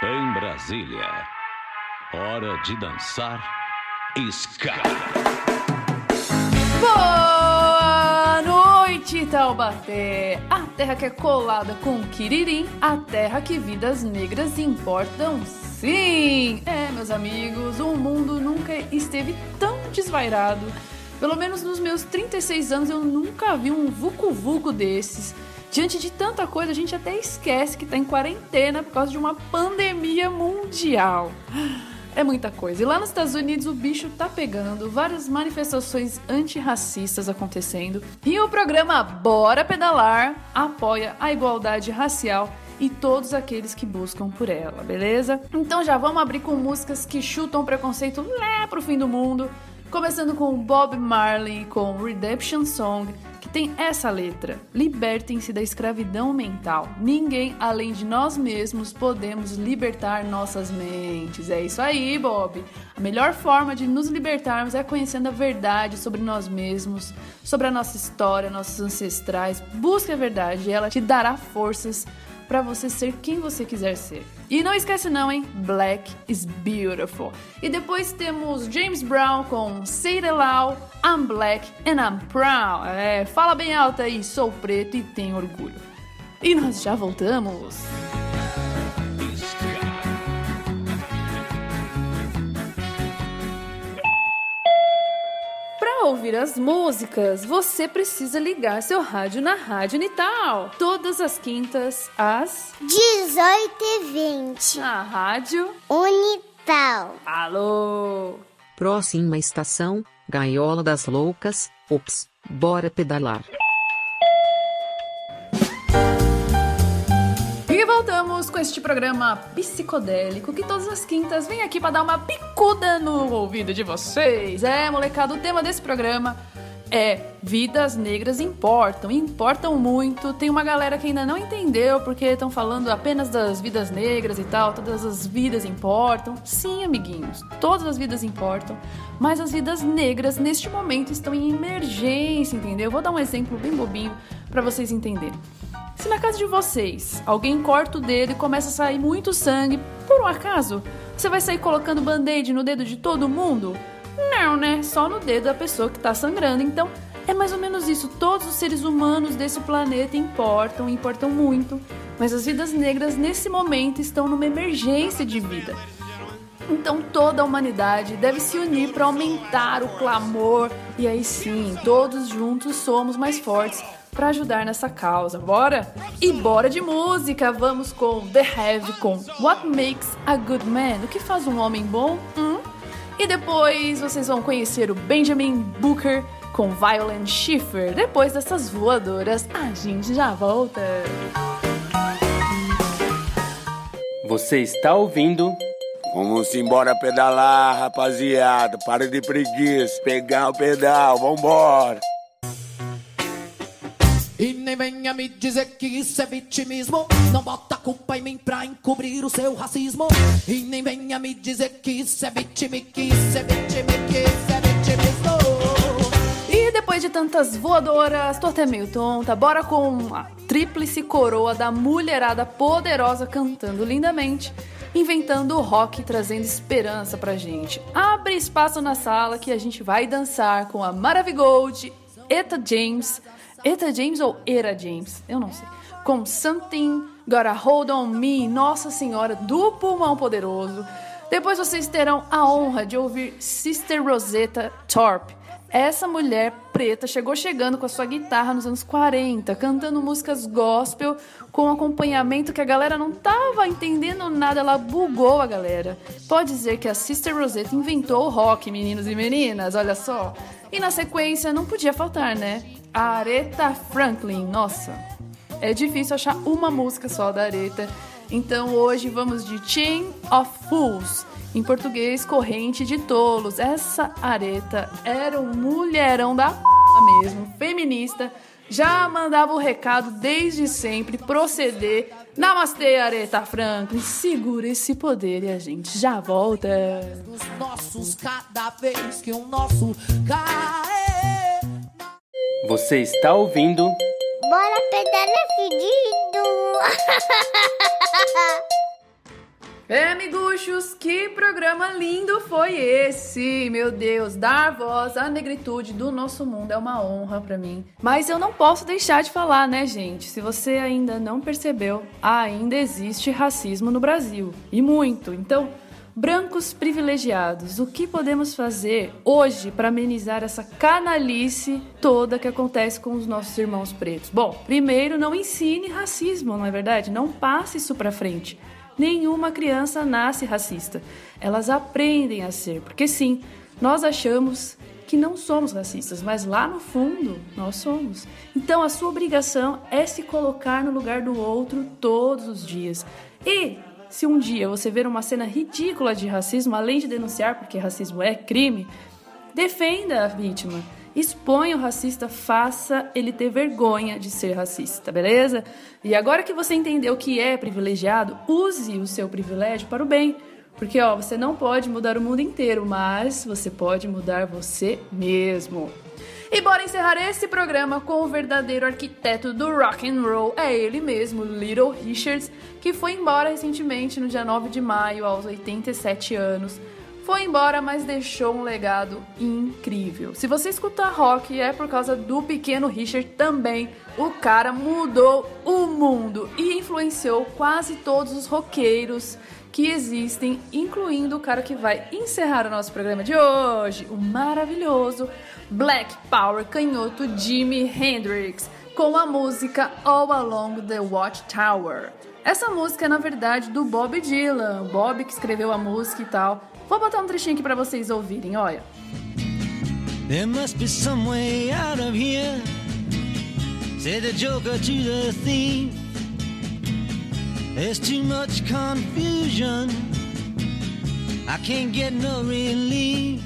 Em Brasília, hora de dançar ska. Boa noite, Taubaté! A terra que é colada com Quiririm, a terra que vidas negras importam, sim! Meus amigos, o mundo nunca esteve tão desvairado. Pelo menos nos meus 36 anos eu nunca vi um vucu-vucu desses. Diante de tanta coisa, a gente até esquece que tá em quarentena por causa de uma pandemia mundial. É muita coisa. E lá nos Estados Unidos o bicho tá pegando, várias manifestações antirracistas acontecendo. E o programa Bora Pedalar apoia a igualdade racial e todos aqueles que buscam por ela, beleza? Então já vamos abrir com músicas que chutam o preconceito lá pro fim do mundo. Começando com Bob Marley com Redemption Song, que tem essa letra: libertem-se da escravidão mental. Ninguém além de nós mesmos podemos libertar nossas mentes. É isso aí, Bob. A melhor forma de nos libertarmos é conhecendo a verdade sobre nós mesmos, sobre a nossa história, nossos ancestrais. Busque a verdade e ela te dará forças para você ser quem você quiser ser. E não esquece não, hein? Black is beautiful. E depois temos James Brown com Say It Loud, I'm Black and I'm Proud. Fala bem alto aí, sou preto e tenho orgulho. E nós já voltamos. Para ouvir as músicas, você precisa ligar seu rádio na Rádio Unital. Todas as quintas, às 18h20. Na Rádio Unital. Alô! Próxima estação, Gaiola das Loucas. Ops, bora pedalar. E voltamos com este programa psicodélico que todas as quintas vem aqui para dar uma picuda no ouvido de vocês. Molecada, o tema desse programa é vidas negras importam muito. Tem uma galera que ainda não entendeu porque estão falando apenas das vidas negras e tal. Todas as vidas importam. Sim, amiguinhos, todas as vidas importam, mas as vidas negras neste momento estão em emergência, entendeu? Vou dar um exemplo bem bobinho para vocês entenderem. Se na casa de vocês alguém corta o dedo e começa a sair muito sangue, por um acaso, você vai sair colocando band-aid no dedo de todo mundo? Não, né? Só no dedo da pessoa que tá sangrando. Então, é mais ou menos isso. Todos os seres humanos desse planeta importam muito. Mas as vidas negras, nesse momento, estão numa emergência de vida. Então, toda a humanidade deve se unir para aumentar o clamor. E aí sim, todos juntos somos mais fortes para ajudar nessa causa. Bora? E bora de música! Vamos com The Heavy com What Makes a Good Man? O que faz um homem bom? E depois vocês vão conhecer o Benjamin Booker com Violent Schiffer. Depois dessas voadoras, a gente já volta. Você está ouvindo... Vamos embora pedalar, rapaziada. Para de preguiça, pegar o pedal, vambora. E nem venha me dizer que isso é vitimismo. Não bota a culpa em mim pra encobrir o seu racismo. E nem venha me dizer que isso é vitimismo. E depois de tantas voadoras, tô até meio tonta. Bora com a tríplice coroa da mulherada poderosa cantando lindamente, inventando o rock e trazendo esperança pra gente. Abre espaço na sala que a gente vai dançar com a Maravigold, Etta James ou Era James, eu não sei, com Something Gotta Hold On Me, Nossa Senhora do Pulmão Poderoso. Depois vocês terão a honra de ouvir Sister Rosetta Tharpe. Essa mulher preta chegando com a sua guitarra nos anos 40, cantando músicas gospel com acompanhamento que a galera não tava entendendo nada, ela bugou a galera. Pode dizer que a Sister Rosetta inventou o rock, meninos e meninas, olha só. E na sequência não podia faltar, né? A Aretha Franklin, nossa, é difícil achar uma música só da Aretha. Então hoje vamos de Chain of Fools, em português, corrente de tolos. Essa Aretha era um mulherão da mesmo, feminista, já mandava o recado desde sempre, proceder. Namastê, Aretha Franklin, segura esse poder e a gente já volta. Os nossos cada vez que o nosso cai. Você está ouvindo... Bora pedalar fedido. Miguxos, que programa lindo foi esse! Meu Deus, dar voz à negritude do nosso mundo é uma honra pra mim. Mas eu não posso deixar de falar, né, gente? Se você ainda não percebeu, ainda existe racismo no Brasil. E muito. Então, brancos privilegiados, o que podemos fazer hoje para amenizar essa canalice toda que acontece com os nossos irmãos pretos? Bom, primeiro, não ensine racismo, não é verdade? Não passe isso pra frente. Nenhuma criança nasce racista. Elas aprendem a ser, porque sim, nós achamos que não somos racistas, mas lá no fundo nós somos. Então a sua obrigação é se colocar no lugar do outro todos os dias. E se um dia você ver uma cena ridícula de racismo, além de denunciar, porque racismo é crime, defenda a vítima. Exponha o racista, faça ele ter vergonha de ser racista, beleza? E agora que você entendeu o que é privilegiado, use o seu privilégio para o bem. Porque, você não pode mudar o mundo inteiro, mas você pode mudar você mesmo. E bora encerrar esse programa com o verdadeiro arquiteto do rock and roll. É ele mesmo, Little Richards, que foi embora recentemente no dia 9 de maio, aos 87 anos. Foi embora, mas deixou um legado incrível. Se você escutar rock, é por causa do pequeno Richard também. O cara mudou o mundo e influenciou quase todos os roqueiros que existem, incluindo o cara que vai encerrar o nosso programa de hoje, o maravilhoso Black Power canhoto Jimi Hendrix, com a música All Along the Watchtower. Essa música é, na verdade, do Bob Dylan, o Bob que escreveu a música e tal. Vou botar um trechinho aqui pra vocês ouvirem, olha. There must be some way out of here, said the joker to the thief. There's too much confusion, I can't get no relief.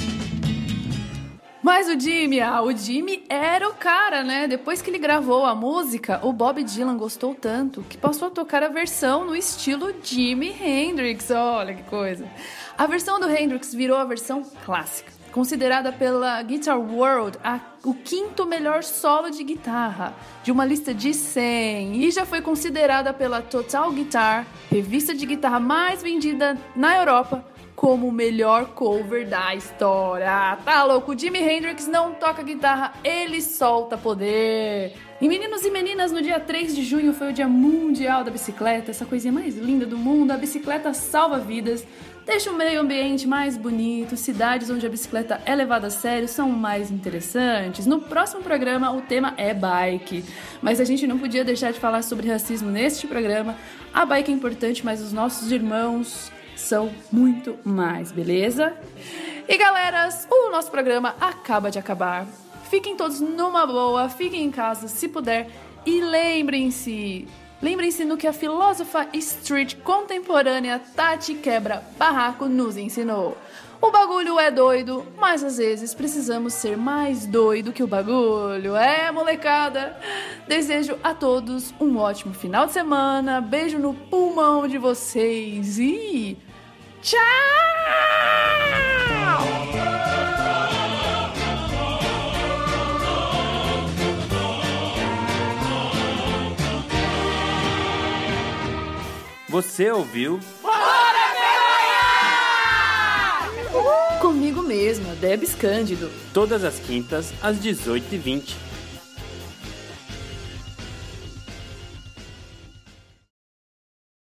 Mas o Jimmy era o cara, né? Depois que ele gravou a música, o Bob Dylan gostou tanto que passou a tocar a versão no estilo Jimi Hendrix. Olha que coisa. A versão do Hendrix virou a versão clássica, considerada pela Guitar World o 5º melhor solo de guitarra, de uma lista de 100, e já foi considerada pela Total Guitar, revista de guitarra mais vendida na Europa, como o melhor cover da história. Tá louco? O Jimi Hendrix não toca guitarra, ele solta poder. E meninos e meninas, no dia 3 de junho foi o Dia Mundial da Bicicleta, essa coisinha mais linda do mundo. A bicicleta salva vidas, deixa o meio ambiente mais bonito, cidades onde a bicicleta é levada a sério são mais interessantes. No próximo programa o tema é bike, mas a gente não podia deixar de falar sobre racismo neste programa. A bike é importante, mas os nossos irmãos são muito mais, beleza? E galeras, o nosso programa acaba de acabar. Fiquem todos numa boa, fiquem em casa se puder e lembrem-se no que a filósofa street contemporânea Tati Quebra-Barraco nos ensinou. O bagulho é doido, mas às vezes precisamos ser mais doido que o bagulho. Molecada! Desejo a todos um ótimo final de semana, beijo no pulmão de vocês e tchau! Você ouviu? Comigo mesma, Debs Cândido. Todas as quintas, às 18h20.